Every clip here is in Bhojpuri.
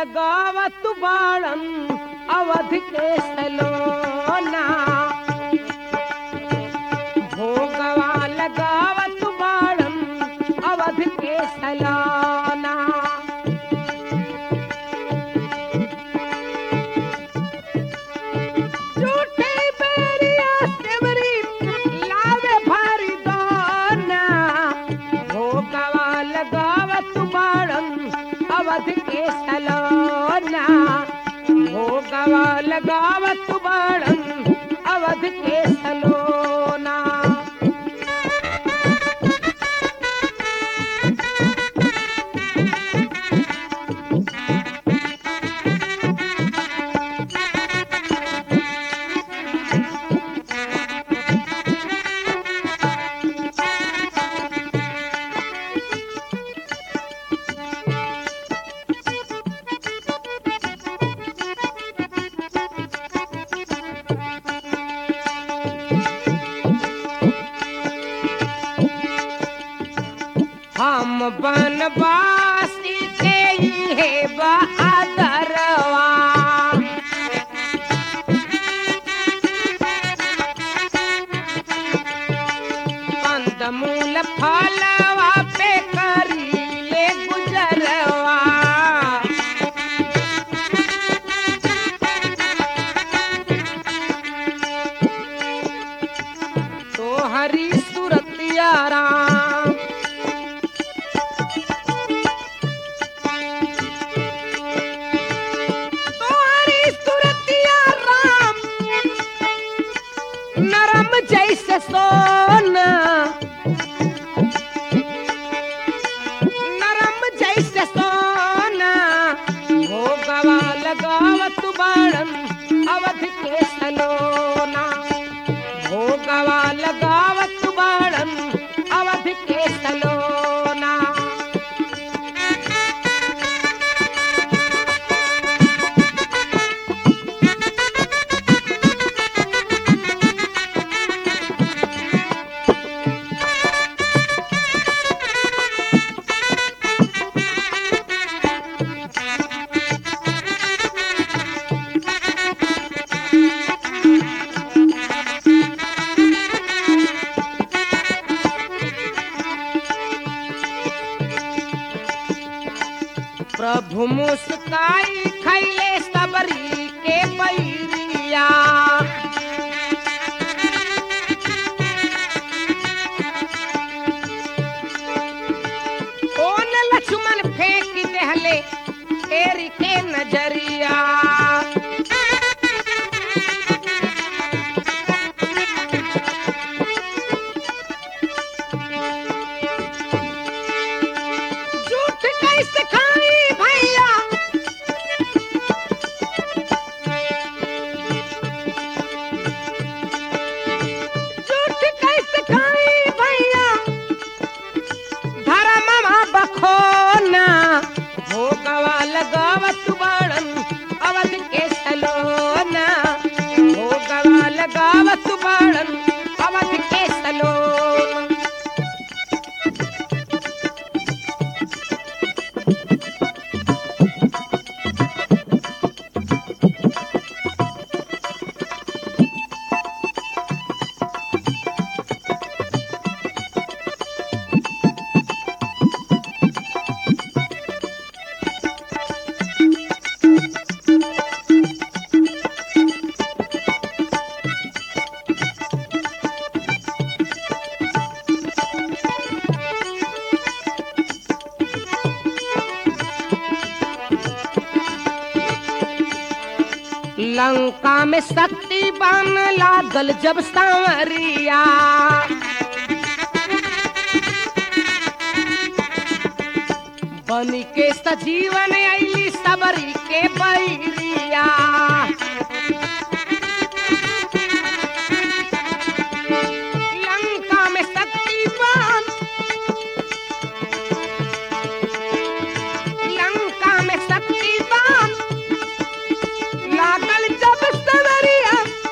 लगावत बाणन अवध के सलोना भोगवा लगावत बाणन अवध के सलोना झूठे बैरिया सेवरी लावे भारी दोना भोगवा लगावत बाणन अवध के सलोना भोगवा लगावत बाणन अवध के सलोना हम बनवासी के है बहादरवा कंदमूल फलवा पे करीले गुजरवा तो हरी सुरतिया राम नरम जैसे सोना नरम जैसे सोना भोगवा लगावत बाणन अवध के सलोना भोगवा लगावत बाणन अवध के सलोना प्रभु मुस्काई खैले सबरी के पैरिया कौन लक्ष्मण फेंक देहले फेर के नजरिया झूठ कैसे खाई भैया झूठ कैसे खाई भैया धर्मवा बखोना भोगवा लगावत बाणन अवध के सलोना भोगवा लगावत बाणन अवध के सलोना लंका में शक्ति बन लागल जब सांवरिया बनी के सजीवन अली सबरी के बैरिया लंका में शक्ति बन लंका में शक्ति बन लागल जब सवरिया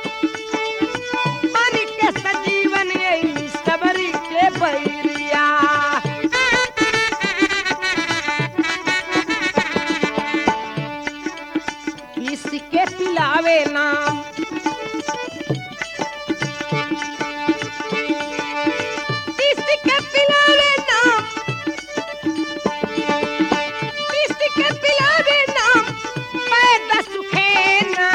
बन के सजीवन अली सबरी के बैरिया पिलावे नाम तीसी के पिलावे नाम तीसी के पिलावे नाम पैदा सुखे ना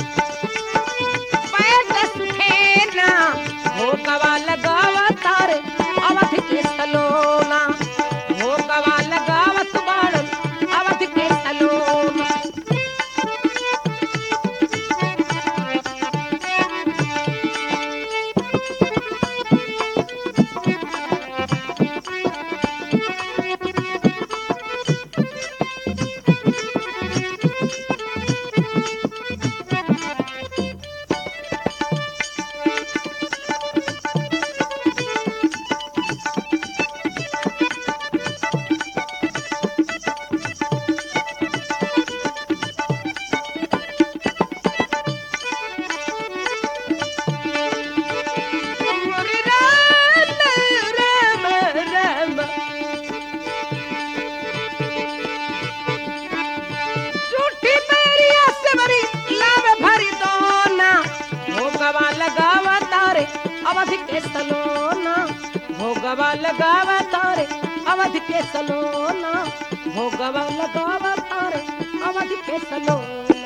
पैदा सुखे ना हो गवा लगावा तारे अवध के सलोना हो गवा लगावत बाण अवध के सलोना लगावा तारे अवध के सलोना भोगवा लगावा तारे अवध के सलोना भोगवा लगावा तारे अवध के सलोना